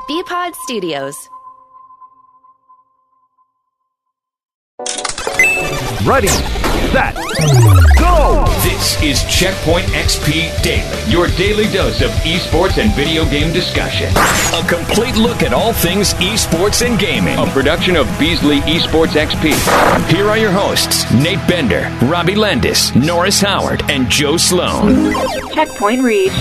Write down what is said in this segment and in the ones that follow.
Bpod Studios. Ready, set, go! This is Checkpoint XP Daily, your daily dose of esports and video game discussion. A complete look at all things esports and gaming. A production of Beasley Esports XP. Here are your hosts, Nate Bender, Robbie Landis, Norris Howard, and Joe Sloan. Checkpoint reached.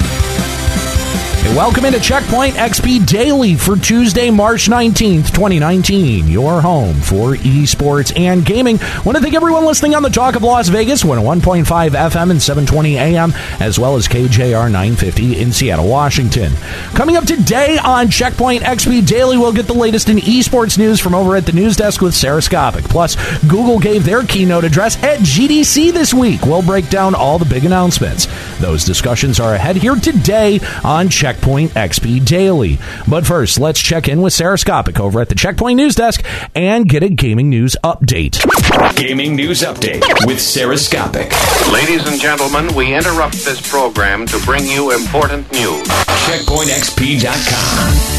Welcome into Checkpoint XP Daily for Tuesday, March 19th, 2019. Your home for esports and gaming. Want to thank everyone listening on the Talk of Las Vegas, 101.5 FM and 720 AM, as well as KJR 950 in Seattle, Washington. Coming up today on Checkpoint XP Daily, we'll get the latest in esports news from over at the news desk with Sarah Skopic. Plus, Google gave their keynote address at GDC this week. We'll break down all the big announcements. Those discussions are ahead here today on Checkpoint XP Daily. But first, let's check in with Sarah Skopic over at the Checkpoint News Desk and get a gaming news update. Gaming news update with Sarah Skopic. Ladies and gentlemen, we interrupt this program to bring you important news. CheckpointXP.com.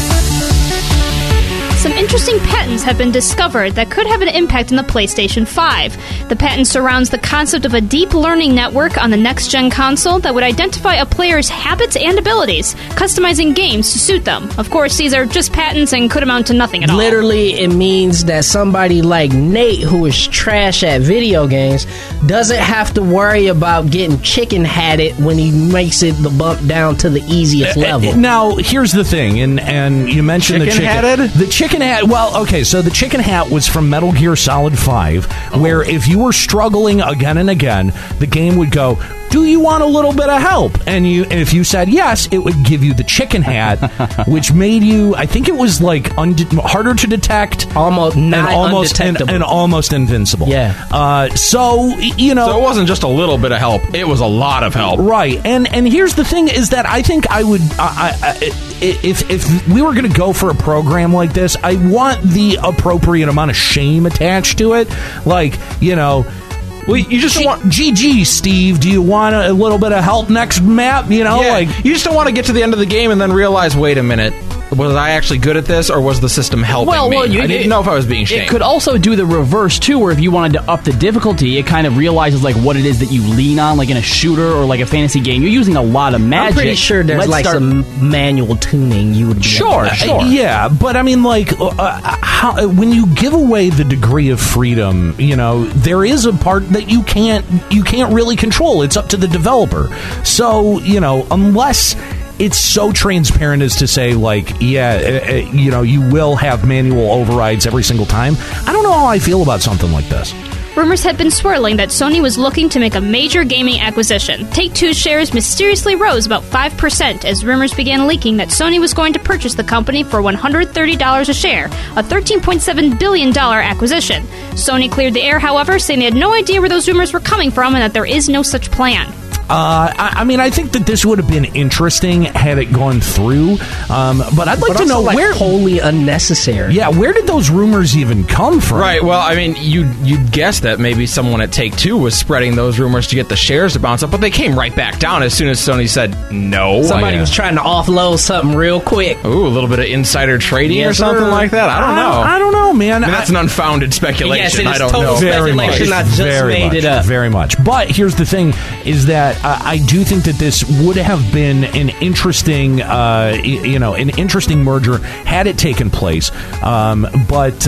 Some interesting patents have been discovered that could have an impact on the PlayStation 5. The patent surrounds the concept of a deep learning network on the next-gen console that would identify a player's habits and abilities, customizing games to suit them. Of course, these are just patents and could amount to nothing at all. Literally, it means that somebody like Nate, who is trash at video games, doesn't have to worry about getting chicken-hatted when he makes it the bump down to the easiest level. Now, here's the thing, and you mentioned Chicken-hatted? The chicken hat, well, okay, so the chicken hat was from Metal Gear Solid 5, where if you were struggling again and again, the game would go, do you want a little bit of help? And if you said yes, it would give you the chicken hat, which made you, I think it was like harder to detect, almost undetectable, and almost invincible. Yeah. So it wasn't just a little bit of help; it was a lot of help. Right. And here's the thing: is that I think I would, if we were going to go for a program like this, I want the appropriate amount of shame attached to it, like Well, you just don't want... GG, Steve, do you want a little bit of help next map? You just don't want to get to the end of the game and then realize, wait a minute, was I actually good at this, or was the system helping me? I didn't know if I was being shamed. It could also do the reverse, too, where if you wanted to up the difficulty, it kind of realizes what it is that you lean on, like in a shooter or like a fantasy game. You're using a lot of magic. I'm pretty sure there's some manual tuning you would be Sure. Yeah, but I mean, when you give away the degree of freedom, there is a part that you can't really control. It's up to the developer. So, unless it's so transparent as to say, you will have manual overrides every single time. I don't know how I feel about something like this. Rumors had been swirling that Sony was looking to make a major gaming acquisition. Take-Two's shares mysteriously rose about 5% as rumors began leaking that Sony was going to purchase the company for $130 a share, a $13.7 billion acquisition. Sony cleared the air, however, saying they had no idea where those rumors were coming from and that there is no such plan. I think that this would have been interesting had it gone through, but I'd like to know where... wholly unnecessary. Yeah, where did those rumors even come from? Right, well, I mean, you'd guess that maybe someone at Take-Two was spreading those rumors to get the shares to bounce up, but they came right back down as soon as Sony said no. Somebody was trying to offload something real quick. Ooh, a little bit of insider trading or something like that. I don't know. I don't know, man. That's an unfounded speculation. Yes, it is I don't total know. speculation. I just made it up. Very much. But here's the thing, is that I do think that this would have been an interesting, an interesting merger had it taken place. With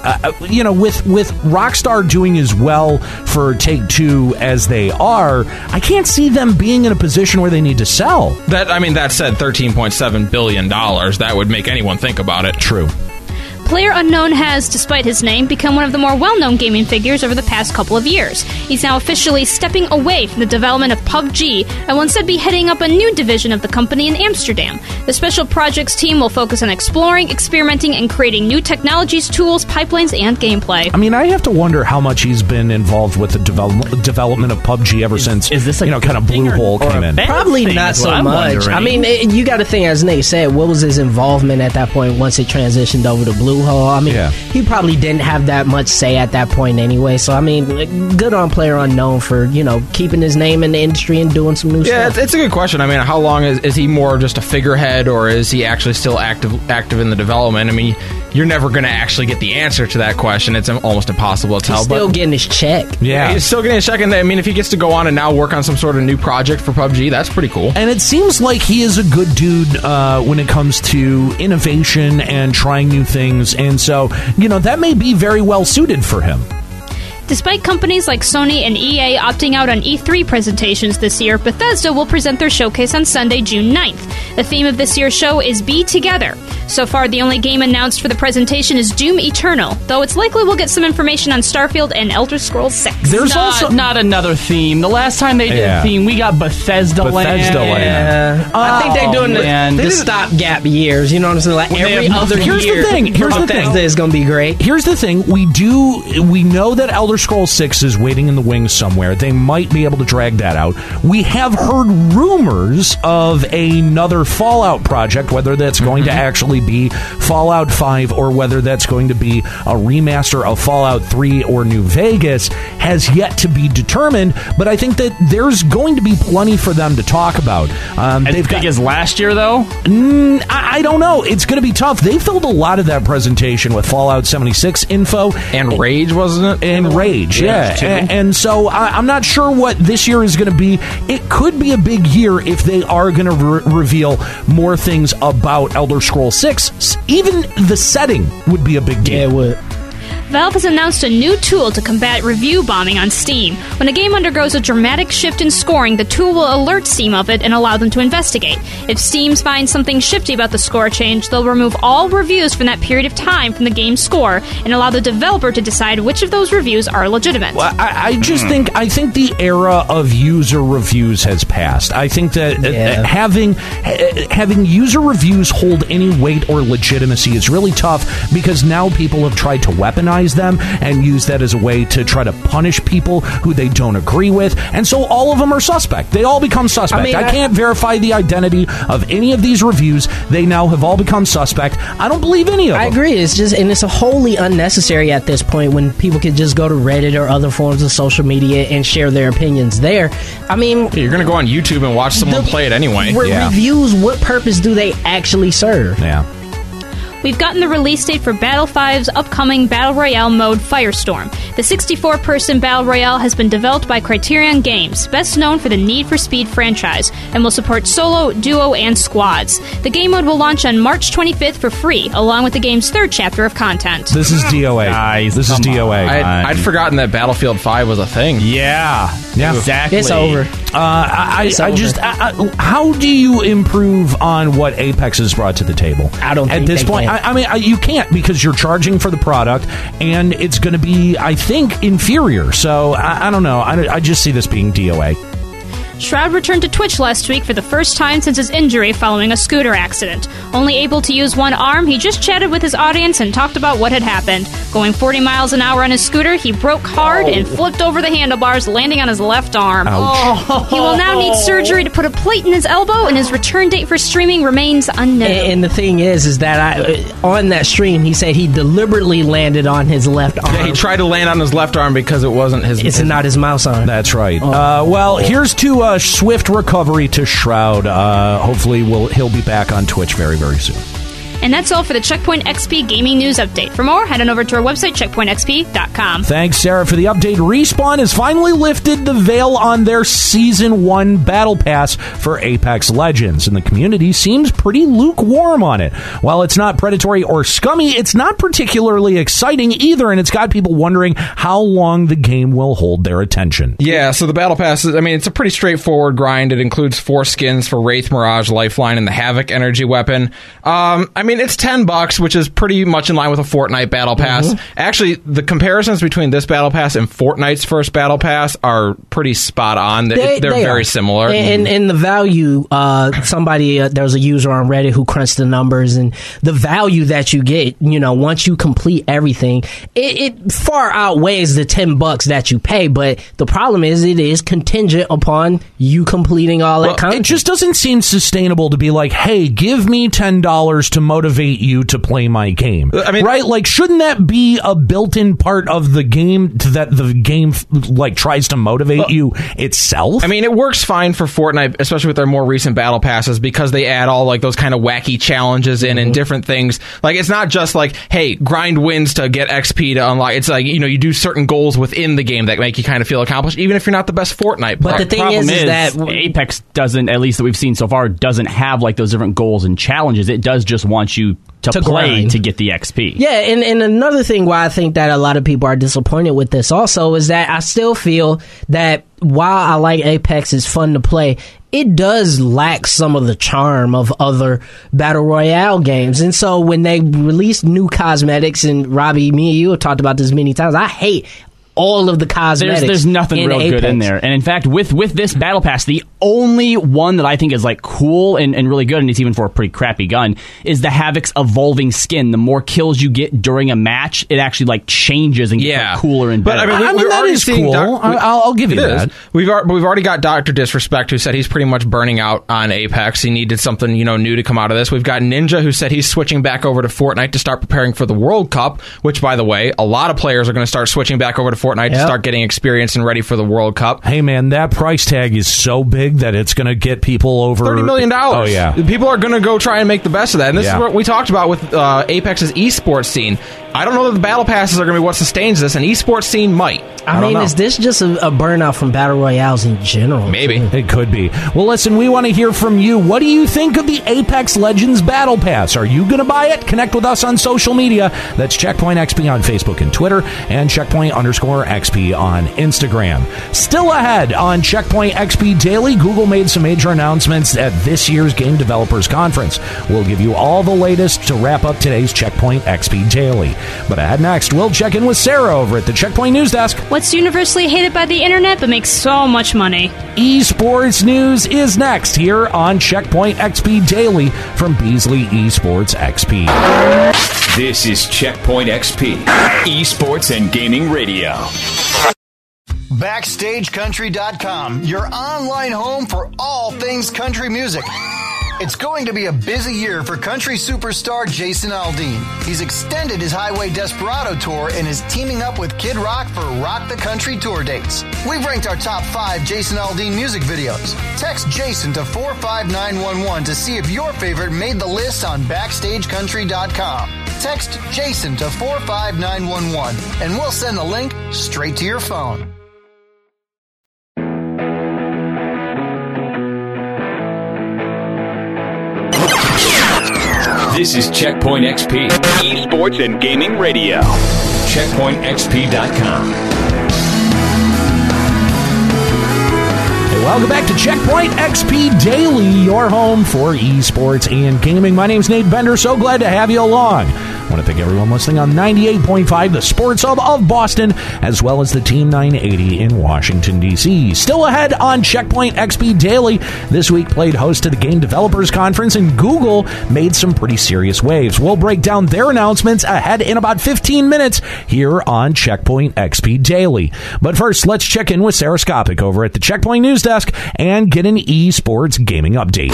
Rockstar doing as well for Take-Two as they are, I can't see them being in a position where they need to sell. That said, $13.7 billion, that would make anyone think about it. True. PlayerUnknown has, despite his name, become one of the more well-known gaming figures over the past couple of years. He's now officially stepping away from the development of PUBG and will instead be heading up a new division of the company in Amsterdam. The Special Projects team will focus on exploring, experimenting, and creating new technologies, tools, pipelines, and gameplay. I mean, I have to wonder how much he's been involved with the development of PUBG ever since, is this kind of Blue Hole came in. Probably not so much. I mean, you got to think, as Nate said, what was his involvement at that point once it transitioned over to Blue loophole. I mean, Yeah. he probably didn't have that much say at that point anyway. So I mean, good on PlayerUnknown for keeping his name in the industry and doing some new Yeah, stuff. it's a good question. I mean, how long is he more just a figurehead, or is he actually still active in the development? I mean, you're never going to actually get the answer to that question. It's almost impossible to tell. He's still getting his check. Yeah. He's still getting a check. And I mean, if he gets to go on and now work on some sort of new project for PUBG, that's pretty cool. And it seems like he is a good dude when it comes to innovation and trying new things. And so, that may be very well suited for him. Despite companies like Sony and EA opting out on E3 presentations this year, Bethesda will present their showcase on Sunday, June 9th. The theme of this year's show is Be Together. So far, the only game announced for the presentation is Doom Eternal, though it's likely we'll get some information on Starfield and Elder Scrolls 6. There's also not another theme. The last time they did a theme, we got Bethesda Land. Yeah. I think they're doing the stopgap years. You know what I'm saying? Like every other Here's year. the thing. Bethesda is going to be great. Here's the thing. We know that Elder Scrolls 6 is waiting in the wings somewhere. They might be able to drag that out. We have heard rumors of another Fallout project, whether that's going to actually be Fallout 5 or whether that's going to be a remaster of Fallout 3 or New Vegas has yet to be determined, but I think that there's going to be plenty for them to talk about. As big as last year, though? I don't know. It's going to be tough. They filled a lot of that presentation with Fallout 76 info. And Rage, wasn't it? And Rage, yeah. And so I'm not sure what this year is going to be. It could be a big year if they are going to reveal more things about Elder Scrolls 6. Even the setting would be a big deal. Yeah, it would. Valve has announced a new tool to combat review bombing on Steam. When a game undergoes a dramatic shift in scoring, the tool will alert Steam of it and allow them to investigate. If Steam finds something shifty about the score change, they'll remove all reviews from that period of time from the game's score and allow the developer to decide which of those reviews are legitimate. Well, I think the era of user reviews has passed. I think that having user reviews hold any weight or legitimacy is really tough because now people have tried to weaponize them and use that as a way to try to punish people who they don't agree with, and so all of them are suspect. They all become suspect. I can't verify the identity of any of these reviews. They now have all become suspect. I don't believe any of them. I agree. It's wholly unnecessary at this point when people could just go to Reddit or other forms of social media and share their opinions there. I mean, you're going to go on YouTube and watch someone play it anyway. Reviews, what purpose do they actually serve? Yeah. We've gotten the release date for Battle 5's upcoming Battle Royale mode, Firestorm. The 64-person Battle Royale has been developed by Criterion Games, best known for the Need for Speed franchise, and will support solo, duo, and squads. The game mode will launch on March 25th for free, along with the game's third chapter of content. This is DOA. Guys, this is DOA. I'd forgotten that Battlefield 5 was a thing. Yeah. Exactly. It's over. How do you improve on what Apex has brought to the table? I don't think at this they point. can. I mean, you can't because you're charging for the product, and it's going to be, I think, inferior. So I don't know. I just see this being DOA. Shroud returned to Twitch last week for the first time since his injury following a scooter accident. Only able to use one arm, he just chatted with his audience and talked about what had happened. Going 40 miles an hour on his scooter, he broke hard and flipped over the handlebars, landing on his left arm. He will now need surgery to put a plate in his elbow, and his return date for streaming remains unknown. And the thing is that on that stream, he said he deliberately landed on his left arm. Yeah, he tried to land on his left arm because it wasn't his. It's not his mouse arm. That's right. Here's to swift recovery to Shroud. Hopefully he'll be back on Twitch very, very soon. And that's all for the Checkpoint XP Gaming News Update. For more, head on over to our website, checkpointxp.com. Thanks, Sarah, for the update. Respawn has finally lifted the veil on their Season 1 Battle Pass for Apex Legends, and the community seems pretty lukewarm on it. While it's not predatory or scummy, it's not particularly exciting either, and it's got people wondering how long the game will hold their attention. Yeah, so the Battle Pass, it's a pretty straightforward grind. It includes 4 skins for Wraith, Mirage, Lifeline, and the Havoc energy weapon. It's $10, which is pretty much in line with a Fortnite Battle Pass. Mm-hmm. Actually, the comparisons between this Battle Pass and Fortnite's first Battle Pass are pretty spot on. They're very similar. And the value, there was a user on Reddit who crunched the numbers, and the value that you get, once you complete everything, it far outweighs the $10 that you pay. But the problem is it is contingent upon you completing all that content. It just doesn't seem sustainable to be like, hey, give me $10 to motivate motivate you to play my game. I mean, right? Like, shouldn't that be a built-in part of the game that the game like tries to motivate you itself? I mean, it works fine for Fortnite, especially with their more recent battle passes, because they add all like those kind of wacky challenges in and different things. Like, it's not just like, hey, grind wins to get XP to unlock. It's like, you do certain goals within the game that make you kind of feel accomplished, even if you're not the best Fortnite player. But the thing is that Apex doesn't, at least that we've seen so far, doesn't have like those different goals and challenges. It does just want you to play grind. to get the XP. Yeah, and another thing why I think that a lot of people are disappointed with this also is that I still feel that while I like Apex, it's fun to play, it does lack some of the charm of other Battle Royale games. And so when they release new cosmetics, and Robbie, me and you have talked about this many times, I hate all of the cosmetics. There's nothing in real Apex. good in there. And in fact, with this battle pass, the only one that I think is like cool and really good, and it's even for a pretty crappy gun, is the Havoc's evolving skin. The more kills you get during a match, it actually like changes and gets like, cooler and better. But I mean, that is cool. I'll give you that. We've already got Dr. Disrespect, who said he's pretty much burning out on Apex. He needed something new to come out of this. We've got Ninja, who said he's switching back over to Fortnite to start preparing for the World Cup, which, by the way, a lot of players are going to start switching back over to Fortnite to start getting experience and ready for the World Cup. Hey, man, that price tag is so big that it's going to get people over $30 million. Oh, yeah. People are going to go try and make the best of that. And this is what we talked about with Apex's esports scene. I don't know that the battle passes are going to be what sustains this. An esports scene might. I mean, is this just a burnout from Battle Royales in general? Maybe. It could be. Well, listen, we want to hear from you. What do you think of the Apex Legends Battle Pass? Are you going to buy it? Connect with us on social media. That's Checkpoint XP on Facebook and Twitter, and Checkpoint_XP on Instagram. Still ahead on Checkpoint XP Daily, Google made some major announcements at this year's Game Developers Conference. We'll give you all the latest to wrap up today's Checkpoint XP Daily. But ahead next, we'll check in with Sarah over at the Checkpoint News Desk. What's universally hated by the internet but makes so much money? Esports news is next here on Checkpoint XP Daily from Beasley Esports XP. This is Checkpoint XP, Esports and Gaming Radio. BackstageCountry.com, your online home for all things country music. It's going to be a busy year for country superstar Jason Aldean. He's extended his Highway Desperado tour and is teaming up with Kid Rock for Rock the Country tour dates. We've ranked our top 5 Jason Aldean music videos. Text Jason to 45911 to see if your favorite made the list on BackstageCountry.com. Text Jason to 45911 and we'll send the link straight to your phone. This is Checkpoint XP, Esports and Gaming Radio. CheckpointXP.com. Welcome back to Checkpoint XP Daily, your home for esports and gaming. My name's Nate Bender. So glad to have you along. I want to thank everyone listening on 98.5, the Sports Hub of Boston, as well as the Team 980 in Washington, D.C. Still ahead on Checkpoint XP Daily. This week played host to the Game Developers Conference, and Google made some pretty serious waves. We'll break down their announcements ahead in about 15 minutes here on Checkpoint XP Daily. But first, let's check in with Sarah Skopik over at the Checkpoint News Desk and get an esports gaming update.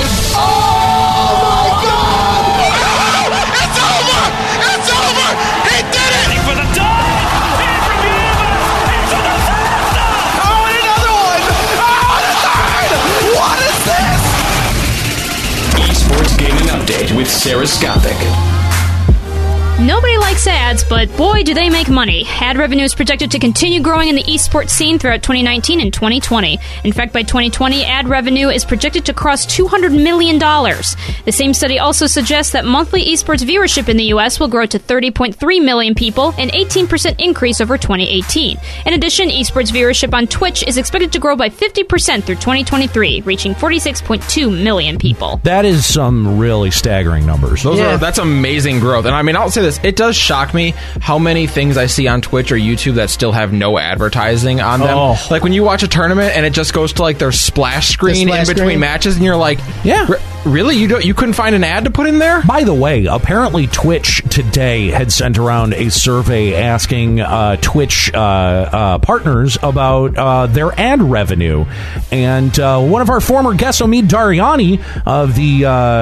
With Sarah Skopik. Nobody likes ads, but boy, do they make money. Ad revenue is projected to continue growing in the esports scene throughout 2019 and 2020. In fact, by 2020, ad revenue is projected to cross $200 million. The same study also suggests that monthly esports viewership in the U.S. will grow to 30.3 million people, an 18% increase over 2018. In addition, esports viewership on Twitch is expected to grow by 50% through 2023, reaching 46.2 million people. That is some really staggering numbers. That's amazing growth. And I mean, I'll say this, it does shock me how many things I see on Twitch or YouTube that still have no advertising on them. Like when you watch a tournament and it just goes to like their splash screen in between matches and you're like, Really? You couldn't find an ad to put in there? By the way, apparently Twitch today had sent around a survey asking Twitch partners about their ad revenue. And one of our former guests, Omid Dariani of the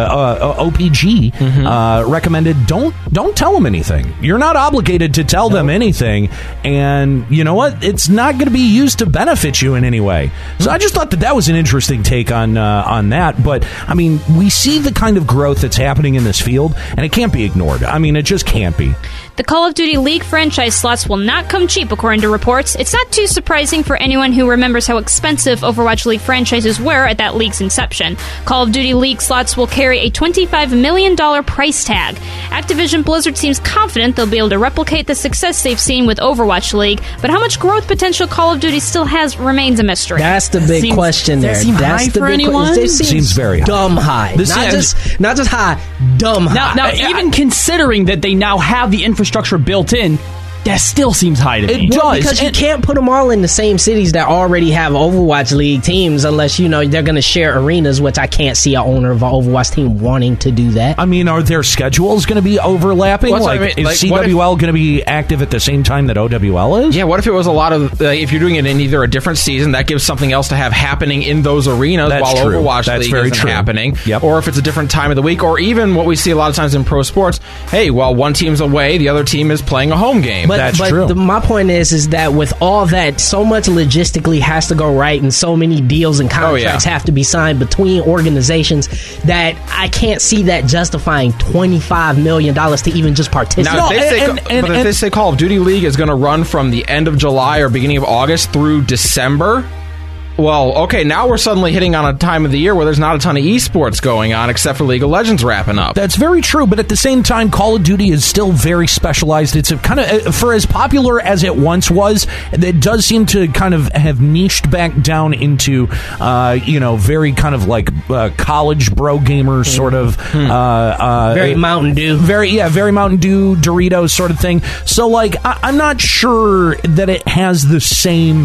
OPG, recommended don't tell them anything. You're not obligated to tell them anything. And you know what? It's not going to be used to benefit you in any way. So I just thought that was an interesting take on that. But, I mean, we see the kind of growth that's happening in this field, and it can't be ignored. I mean, it just can't be. The Call of Duty League franchise slots will not come cheap, according to reports. It's not too surprising for anyone who remembers how expensive Overwatch League franchises were at that league's inception. Call of Duty League slots will carry a $25 million price tag. Activision Blizzard seems confident they'll be able to replicate the success they've seen with Overwatch League, but how much growth potential Call of Duty still has remains a mystery. That's the big question there. Does that seem high for anyone? It seems very high. Dumb high. Not just high, dumb high. Now, even considering that they now have the infrastructure built in, that still seems high to me. It does. Because you can't put them all in the same cities that already have Overwatch League teams unless, they're going to share arenas, which I can't see an owner of an Overwatch team wanting to do that. I mean, are their schedules going to be overlapping? Is CWL going to be active at the same time that OWL is? Yeah, what if it was a lot of, if you're doing it in either a different season, that gives something else to have happening in those arenas while Overwatch League isn't happening. Yep. Or if it's a different time of the week, or even what we see a lot of times in pro sports, hey, while one team's away, the other team is playing a home game. That's true. My point is that with all that, so much logistically has to go right, and so many deals and contracts have to be signed between organizations that I can't see that justifying $25 million to even just participate. Now, if they say Call of Duty League is going to run from the end of July or beginning of August through December, well, okay, now we're suddenly hitting on a time of the year where there's not a ton of esports going on except for League of Legends wrapping up. That's very true, but at the same time, Call of Duty is still very specialized. It's a kind of, for as popular as it once was, it does seem to kind of have niched back down into, very kind of like college bro gamer sort of. Very Mountain Dew. Very Mountain Dew, Doritos sort of thing. So, like, I'm not sure that it has the same,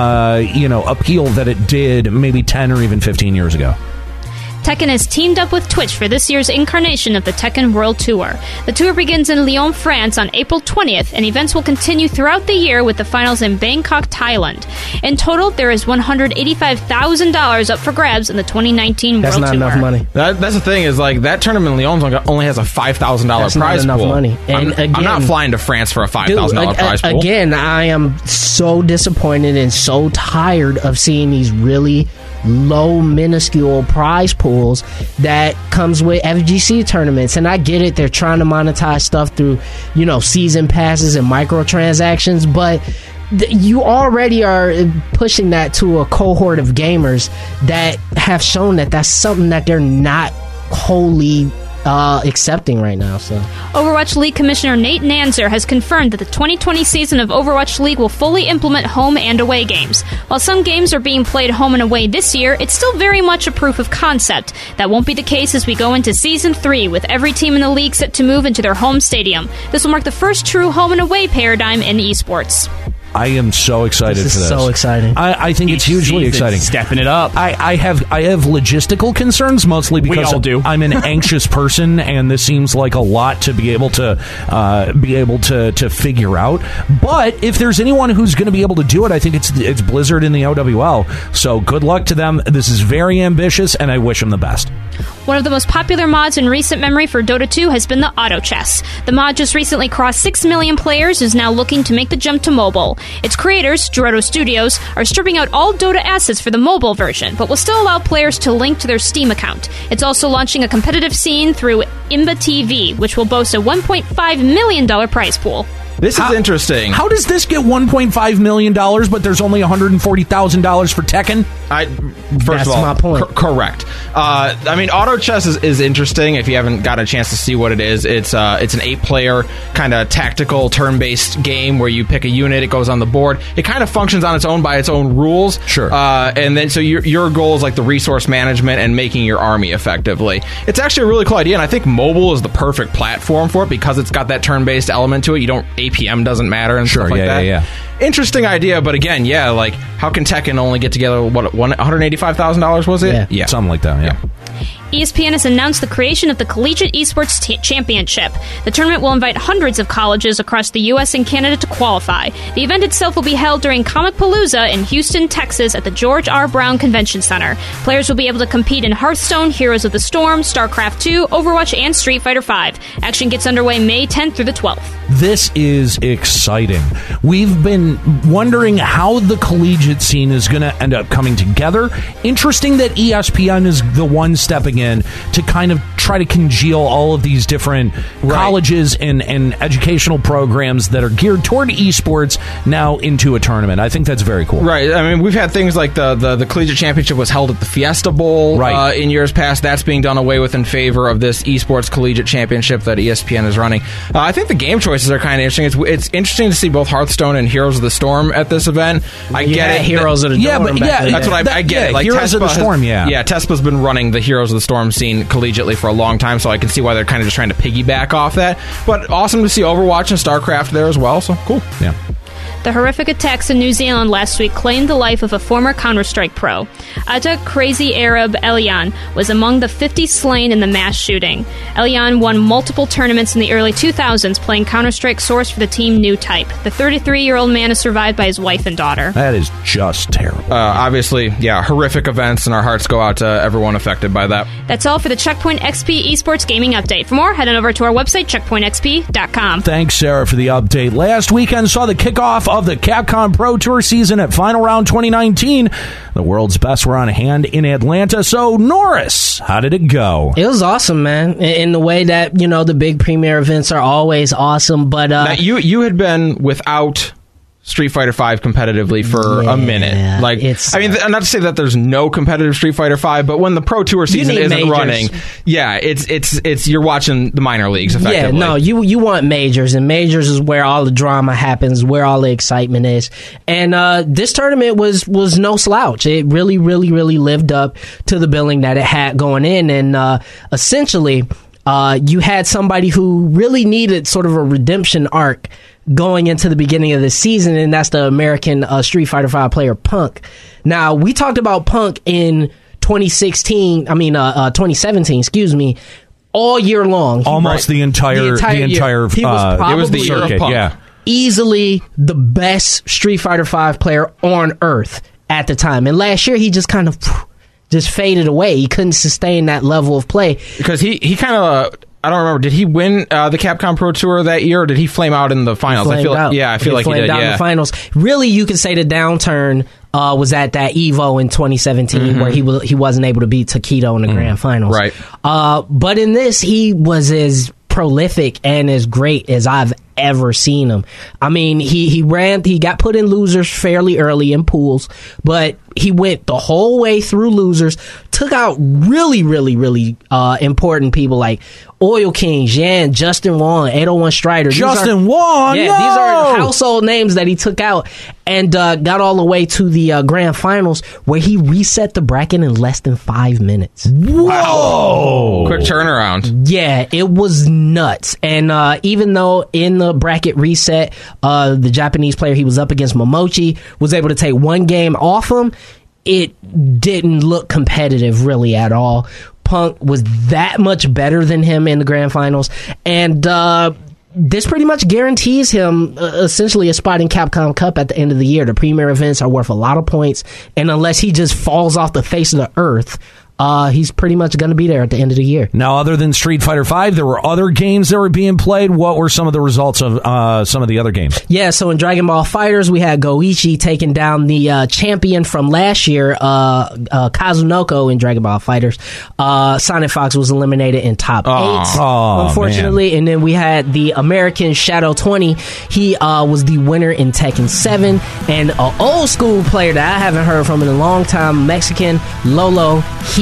appeal that it did maybe 10 or even 15 years ago. Tekken has teamed up with Twitch for this year's incarnation of the Tekken World Tour. The tour begins in Lyon, France on April 20th, and events will continue throughout the year with the finals in Bangkok, Thailand. In total, there is $185,000 up for grabs in the 2019 World Tour. That's not enough money. That's the thing, is like that tournament in Lyon only has a $5,000 prize pool. Money. And I'm not flying to France for a $5,000 prize pool. Again, I am so disappointed and so tired of seeing these really low, minuscule prize pools that comes with FGC tournaments. And I get it, they're trying to monetize stuff through, season passes and microtransactions, but you already are pushing that to a cohort of gamers that have shown that that's something that they're not wholly accepting right now. So Overwatch League Commissioner Nate Nanzer has confirmed that the 2020 season of Overwatch League will fully implement home and away games. While some games are being played home and away this year, it's still very much a proof of concept. That won't be the case as we go into Season 3, with every team in the league set to move into their home stadium. This will mark the first true home and away paradigm in esports. I am so excited for this. This is so exciting. I think it's hugely exciting. Stepping it up. I have logistical concerns, mostly because we all do. I'm an anxious person, and this seems like a lot to be able to figure out. But if there's anyone who's going to be able to do it, I think it's Blizzard and the OWL. So good luck to them. This is very ambitious, and I wish them the best. One of the most popular mods in recent memory for Dota 2 has been the Auto Chess. The mod just recently crossed 6 million players, is now looking to make the jump to mobile. Its creators, Gerudo Studios, are stripping out all Dota assets for the mobile version, but will still allow players to link to their Steam account. It's also launching a competitive scene through Imba TV, which will boast a $1.5 million prize pool. This is interesting. How does this get $1.5 million, but there's only $140,000 for Tekken? First of all, my point. Correct. Auto Chess is interesting. If you haven't got a chance to see what it is, it's an 8-player kind of tactical turn-based game where you pick a unit, it goes on the board. It kind of functions on its own by its own rules. Sure. And then so your goal is like the resource management and making your army effectively. It's actually a really cool idea, and I think mobile is the perfect platform for it because it's got that turn-based element to it. You don't APM doesn't matter and stuff like that. Yeah. interesting idea, but again, yeah, like how can Tekken only get together what $185,000 was it? Yeah, something like that. Yeah. ESPN has announced the creation of the Collegiate Esports Championship. The tournament will invite hundreds of colleges across the U.S. and Canada to qualify. The event itself will be held during Comicpalooza in Houston, Texas at the George R. Brown Convention Center. Players will be able to compete in Hearthstone, Heroes of the Storm, StarCraft II, Overwatch, and Street Fighter V. Action gets underway May 10th through the 12th. This is exciting. We've been wondering how the collegiate scene is going to end up coming together. Interesting that ESPN is the one stepping in to kind of try to congeal all of these different colleges and educational programs that are geared toward esports now into a tournament. I think that's very cool. Right. I mean, we've had things like the Collegiate Championship was held at the Fiesta Bowl in years past. That's being done away with in favor of this Esports Collegiate Championship that ESPN is running. I think the game choices are kind of interesting. It's interesting to see both Hearthstone and Heroes of the Storm at this event. I get it. Heroes of the Storm. That's what I get it. Like Heroes of the Storm, Tespa's been running the Heroes of the Storm scene collegiately for a long time, so I can see why they're kind of just trying to piggyback off that. But awesome to see Overwatch and StarCraft there as well, so cool. Yeah. The horrific attacks in New Zealand last week claimed the life of a former Counter-Strike pro. Atta Crazy Arab Elian was among the 50 slain in the mass shooting. Elian won multiple tournaments in the early 2000s playing Counter-Strike Source for the team New Type. The 33-year-old man is survived by his wife and daughter. That is just terrible. Obviously, horrific events, and our hearts go out to everyone affected by that. That's all for the Checkpoint XP Esports Gaming Update. For more, head on over to our website, checkpointxp.com. Thanks, Sarah, for the update. Last weekend saw the kickoff of the Capcom Pro Tour season at Final Round 2019. The world's best were on hand in Atlanta. So, Norris, how did it go? It was awesome, man. In the way that, the big premier events are always awesome. But now, you had been without Street Fighter V competitively for a minute. Not to say that there's no competitive Street Fighter V, but when the Pro Tour season isn't running, it's you're watching the minor leagues effectively. Yeah, no, you want majors, and majors is where all the drama happens, where all the excitement is. And this tournament was no slouch. It really, really, really lived up to the billing that it had going in, and essentially, you had somebody who really needed sort of a redemption arc going into the beginning of the season, and that's the American Street Fighter V player Punk. Now, we talked about Punk in 2017, all year long. Almost the entire year. He was probably it was the year of Punk. Easily the best Street Fighter V player on Earth at the time. And last year, he just kind of just faded away. He couldn't sustain that level of play. Because he kind of... I don't remember. Did he win the Capcom Pro Tour that year, or did he flame out in the finals? I feel like he did. In the finals. Really, you could say the downturn was at that Evo in 2017, where he wasn't able to beat Takedo in the grand finals. Right. But in this, he was as prolific and as great as I've ever seen him. I mean, he got put in losers fairly early in pools, but he went the whole way through losers, took out really, really, really important people like Oil King, Jan, Justin Wong, 801 Strider. Justin Wong! Yeah, these are household names that he took out, and got all the way to the grand finals, where he reset the bracket in less than 5 minutes. Whoa! Quick turnaround. Yeah, it was nuts. And even though in the bracket reset, the Japanese player he was up against, Momochi, was able to take one game off him, it didn't look competitive really at all. Punk was that much better than him in the grand finals, and this pretty much guarantees him essentially a spot in Capcom Cup at the end of the year. The premier events are worth a lot of points, and unless he just falls off the face of the earth, he's pretty much going to be there at the end of the year. Now, other than Street Fighter V, there were other games that were being played. What were some of the results of some of the other games? Yeah, so in Dragon Ball FighterZ, we had Goichi taking down the champion from last year, Kazunoko in Dragon Ball FighterZ. Sonic Fox was eliminated in top 8, unfortunately. Man. And then we had the American Shadow 20. He was the winner in Tekken 7. And an old school player that I haven't heard from in a long time, Mexican Lolo, he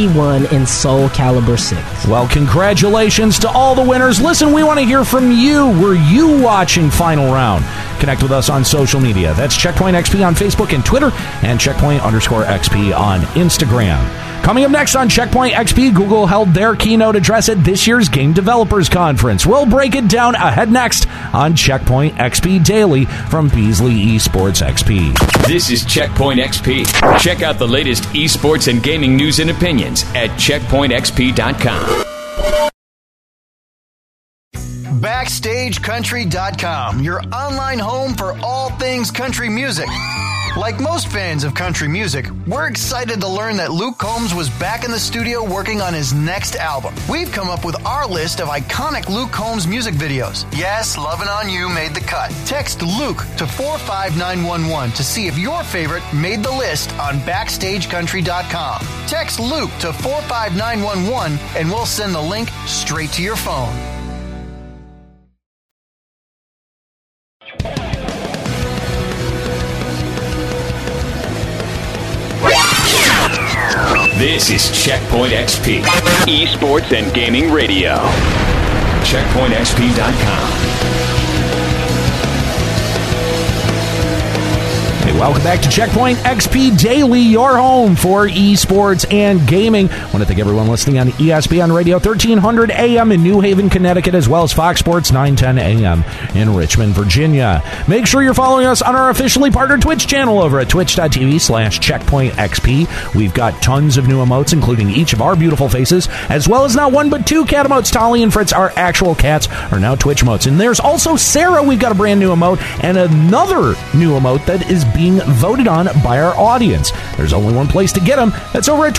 won in Soul Calibur 6. Well, congratulations to all the winners. Listen, we want to hear from you. Were you watching Final Round? Connect with us on social media. That's Checkpoint XP on Facebook and Twitter, and Checkpoint_XP on Instagram. Coming up next on Checkpoint XP, Google held their keynote address at this year's Game Developers Conference. We'll break it down ahead next on Checkpoint XP Daily from Beasley Esports XP. This is Checkpoint XP. Check out the latest esports and gaming news and opinions at checkpointxp.com. BackstageCountry.com, your online home for all things country music. Like most fans of country music, we're excited to learn that Luke Combs was back in the studio working on his next album. We've come up with our list of iconic Luke Combs music videos. Yes, Lovin' On You made the cut. Text Luke to 45911 to see if your favorite made the list on BackstageCountry.com. Text Luke to 45911 and we'll send the link straight to your phone. This is Checkpoint XP, esports and gaming radio. CheckpointXP.com. Hey, welcome back to Checkpoint XP Daily, your home for esports and gaming. I want to thank everyone listening on ESPN Radio 1300 AM in New Haven, Connecticut, as well as Fox Sports 910 AM in Richmond, Virginia. Make sure you're following us on our officially partnered Twitch channel over at twitch.tv/CheckpointXP. We've got tons of new emotes, including each of our beautiful faces, as well as not one but two cat emotes. Tolly and Fritz, our actual cats, are now Twitch emotes. And there's also Sarah. We've got a brand new emote and another new emote that is being voted on by our audience. There's only one place to get them. That's over at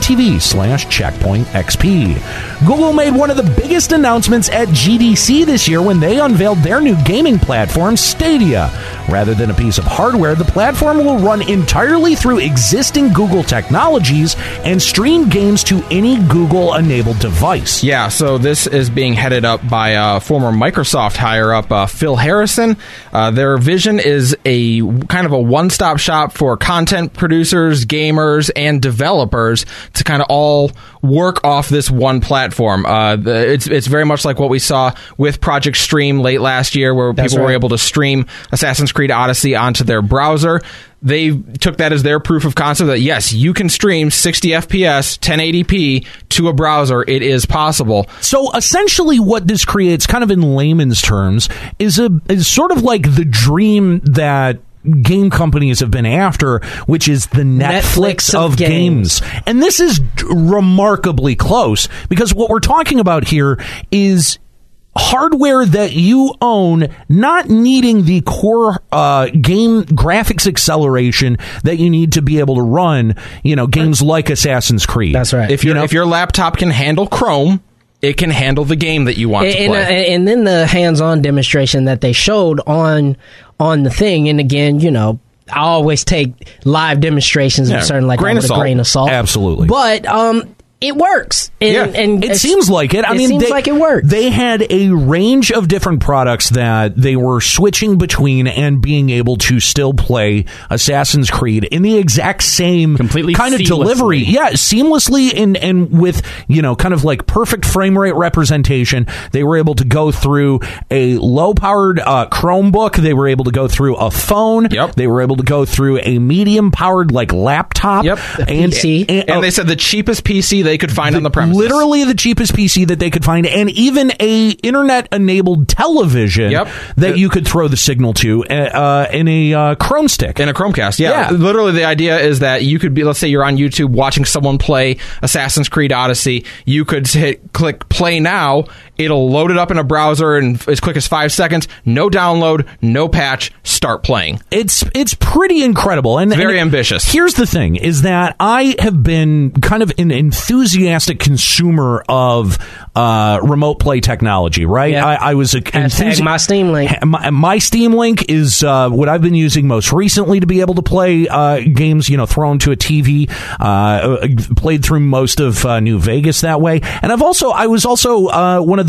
twitch.tv/CheckpointXP. Google made one of the biggest announcements at GDC this year when they unveiled their new gaming platform, Stadia. Rather than a piece of hardware, the platform will run entirely through existing Google technologies and stream games to any Google-enabled device. Yeah, so this is being headed up by former Microsoft higher-up Phil Harrison. Their vision is a kind of a one-stop shop for content producers, gamers, and developers to kind of all work off this one platform. It's very much like what we saw with Project Stream late last year, where people were able to stream Assassin's Creed Odyssey onto their browser. They took that as their proof of concept that, yes, you can stream 60 FPS, 1080p to a browser. It is possible. So essentially what this creates, kind of in layman's terms, is sort of like the dream that game companies have been after, which is the Netflix of games. And this is remarkably close, because what we're talking about here is hardware that you own, not needing the core game graphics acceleration that you need to be able to run, games like Assassin's Creed. That's right. If your laptop can handle Chrome, it can handle the game that you want to play. And then the hands-on demonstration that they showed on the thing, and again, I always take live demonstrations of certain with a grain of salt. Absolutely. But it works. And it seems like it. It seems like it works. They had a range of different products that they were switching between and being able to still play Assassin's Creed in the exact same completely kind of delivery. Yeah, seamlessly and with, kind of like perfect frame rate representation. They were able to go through a low-powered Chromebook. They were able to go through a phone. Yep. They were able to go through a medium-powered laptop. Yep. And PC. And they said the cheapest PC they could find on the premises. Literally the cheapest PC that they could find, and even a internet-enabled television that you could throw the signal to in a Chrome stick. In a Chromecast, yeah. Literally the idea is that you could be, let's say you're on YouTube watching someone play Assassin's Creed Odyssey, you could click play now, it'll load it up in a browser in as quick as 5 seconds, no download, no patch, start playing. It's pretty incredible. And very ambitious. Here's the thing, is that I have been kind of an enthusiastic consumer of remote play technology, right? Yeah. I was my Steam Link. My Steam Link is what I've been using most recently to be able to play games, thrown to a TV. Played through most of New Vegas that way. And I was also one of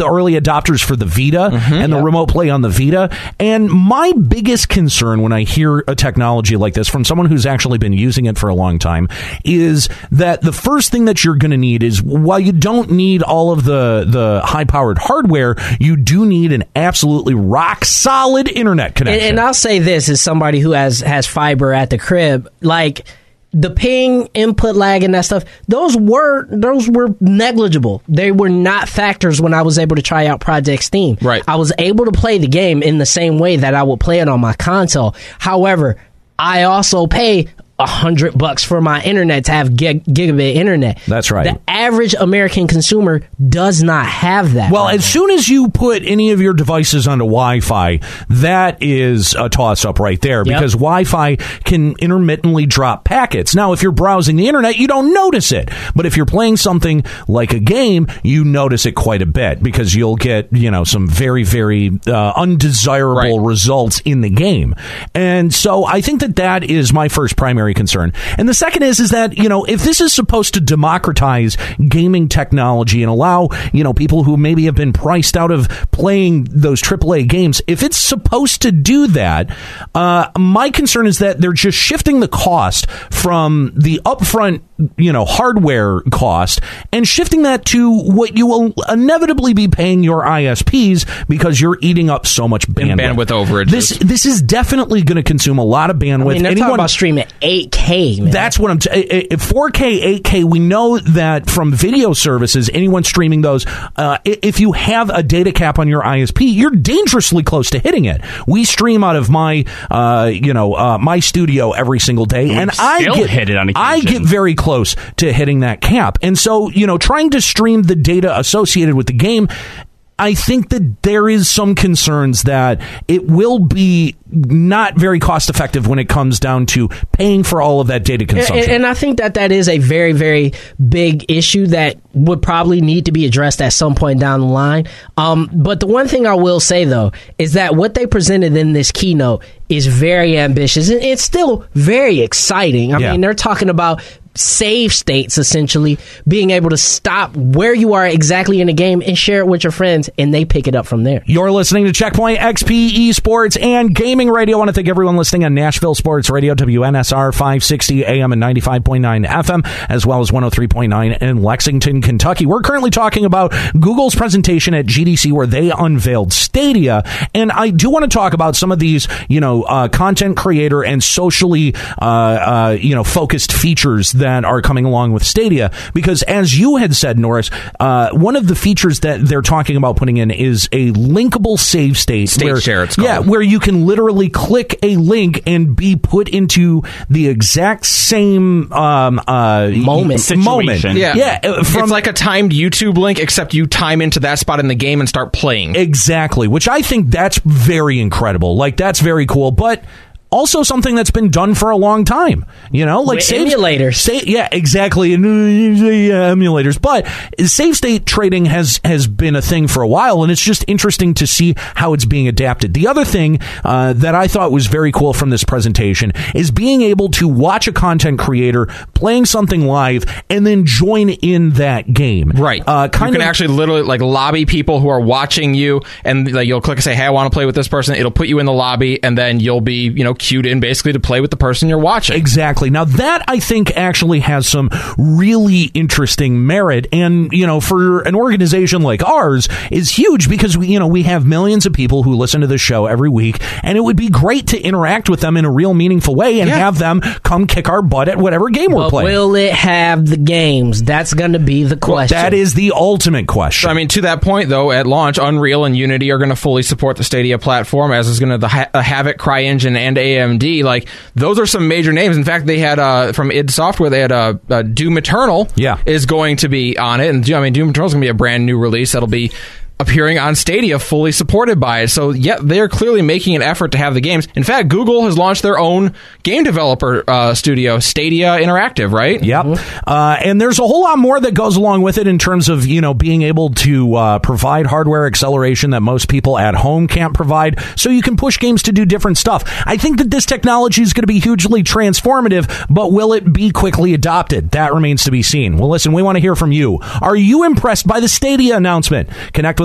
the early adopters for the Vita and the remote play on the Vita. And my biggest concern when I hear a technology like this from someone who's actually been using it for a long time is that the first thing that you're going to need is, while you don't need all of the high-powered hardware, you do need an absolutely rock-solid internet connection. And I'll say this as somebody who has fiber at the crib, like the ping, input lag, and that stuff, those were negligible. They were not factors when I was able to try out Project Steam. Right. I was able to play the game in the same way that I would play it on my console. However, I also pay $100 for my internet to have gigabit internet. That's right. The average American consumer does not have that. Well, as soon as you put any of your devices onto Wi-Fi, that is a toss-up right there, because Wi-Fi can intermittently drop packets. Now, if you're browsing the internet, you don't notice it. But if you're playing something like a game, you notice it quite a bit, because you'll get, some very, very undesirable results in the game. And so I think that is my first primary concern. And the second is that, if this is supposed to democratize gaming technology and allow, people who maybe have been priced out of playing those AAA games, if it's supposed to do that, my concern is that they're just shifting the cost from the upfront, hardware cost and shifting that to what you will inevitably be paying your ISPs, because you're eating up so much bandwidth. Bandwidth overage. This is definitely going to consume a lot of bandwidth. They're talking about streaming 8K, man. That's what 4K, 8K, we know that from video services, anyone streaming those, if you have a data cap on your ISP, you're dangerously close to hitting it. We stream out of my, my studio every single day, and I get very close to hitting that cap. And so, trying to stream the data associated with the game, I think that there is some concerns that it will be not very cost effective when it comes down to paying for all of that data consumption. And I think that is a very, very big issue that would probably need to be addressed at some point down the line. But the one thing I will say, though, is that what they presented in this keynote is very ambitious, and it's still very exciting. I mean, they're talking about save states, essentially being able to stop where you are exactly in the game and share it with your friends, and they pick it up from there. You're listening to Checkpoint XP Esports and Gaming Radio. I want to thank everyone listening on Nashville Sports Radio, WNSR 560 AM and 95.9 FM, as well as 103.9 in Lexington, Kentucky. We're currently talking about Google's presentation at GDC, where they unveiled Stadia, and I do want to talk about some of these, content creator and socially, focused features that are coming along with Stadia, because as you had said, Norris, one of the features that they're talking about putting in is a linkable save state. Share, it's called. Yeah, where you can literally click a link and be put into the exact same moment. Yeah. It's like a timed YouTube link, except you time into that spot in the game and start playing. Exactly, which I think that's very incredible. Like, that's very cool, but also something that's been done for a long time, like emulators. Yeah, exactly. Emulators. But save state trading has been a thing for a while, and it's just interesting to see how it's being adapted. The other thing that I thought was very cool from this presentation is being able to watch a content creator playing something live and then join in that game. Right. You can actually literally lobby people who are watching you, and you'll click and say, hey, I want to play with this person. It'll put you in the lobby, and then you'll be, queued in basically to play with the person you're watching. Exactly. Now that I think actually has some really interesting merit, and for an organization like ours is huge, because we have millions of people who listen to the show every week, and it would be great to interact with them in a real meaningful way and have them come kick our butt at whatever game we're playing. Will it have the games? That's going to be the question. That is the ultimate question. So, I mean, to that point, though, at launch, Unreal and Unity are going to fully support the Stadia platform, as is going to the Havok, CryEngine, and AMD. Those are some major names. In fact, they had from id Software, they had Doom Eternal is going to be on it, and Doom Eternal is going to be a brand new release that'll be appearing on Stadia, fully supported by it. So, they're clearly making an effort to have the games. In fact, Google has launched their own game developer studio, Stadia Interactive, right? Yep. And there's a whole lot more that goes along with it in terms of, being able to provide hardware acceleration that most people at home can't provide, so you can push games to do different stuff. I think that this technology is going to be hugely transformative, but will it be quickly adopted? That remains to be seen. Well, listen, we want to hear from you. Are you impressed by the Stadia announcement? Connect with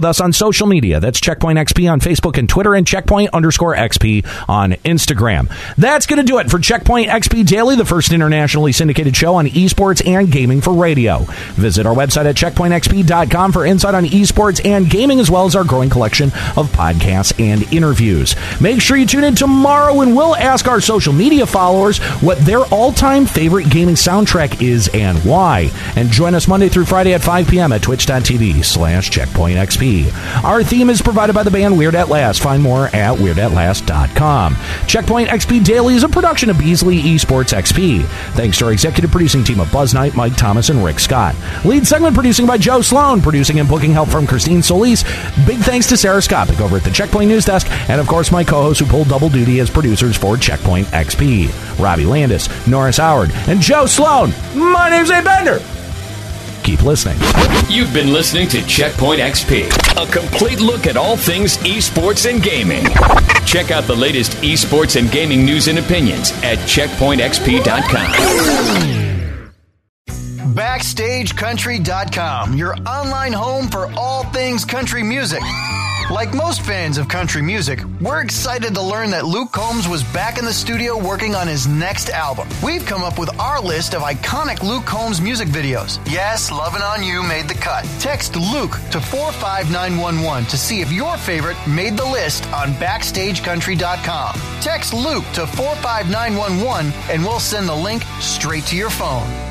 us on social media. That's Checkpoint XP on Facebook and Twitter, and Checkpoint_XP on Instagram. That's going to do it for Checkpoint XP Daily, the first internationally syndicated show on esports and gaming for radio. Visit our website at checkpointxp.com for insight on esports and gaming, as well as our growing collection of podcasts and interviews. Make sure you tune in tomorrow when we'll ask our social media followers what their all-time favorite gaming soundtrack is and why. And join us Monday through Friday at 5 p.m. at twitch.tv/checkpointxp. Our theme is provided by the band Weird At Last. Find more at weirdAtLast.com. Checkpoint XP Daily is a production of Beasley Esports XP. Thanks to our executive producing team of Buzz Knight, Mike Thomas, and Rick Scott. Lead segment producing by Joe Sloan. Producing and booking help from Christine Solis. Big thanks to Sarah Skopic over at the Checkpoint News Desk. And, of course, my co-hosts who pulled double duty as producers for Checkpoint XP. Robbie Landis, Norris Howard, and Joe Sloan. My name's Abe Bender. Keep listening. You've been listening to Checkpoint XP, a complete look at all things esports and gaming. Check out the latest esports and gaming news and opinions at checkpointxp.com. BackstageCountry.com, your online home for all things country music. Like most fans of country music, we're excited to learn that Luke Combs was back in the studio working on his next album. We've come up with our list of iconic Luke Combs music videos. Yes, Lovin' On You made the cut. Text Luke to 45911 to see if your favorite made the list on BackstageCountry.com. Text Luke to 45911 and we'll send the link straight to your phone.